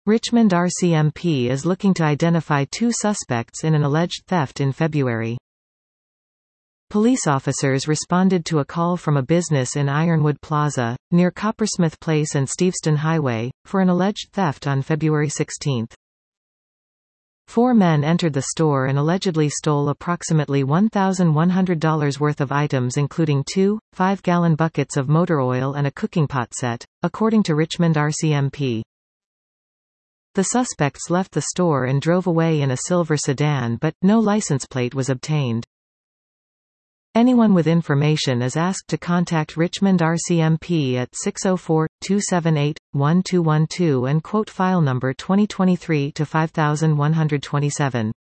Richmond RCMP is looking to identify 2 suspects in an alleged theft in February. Police officers responded to a call from a business in Ironwood Plaza, near Coppersmith Place and Steveston Highway, for an alleged theft on February 16. 4 men entered the store and allegedly stole approximately $1,100 worth of items including 2 5-gallon buckets of motor oil and a cooking pot set, according to Richmond RCMP. The suspects left the store and drove away in a silver sedan but, no license plate was obtained. Anyone with information is asked to contact Richmond RCMP at 604-278-1212 and quote file number 2023-5127.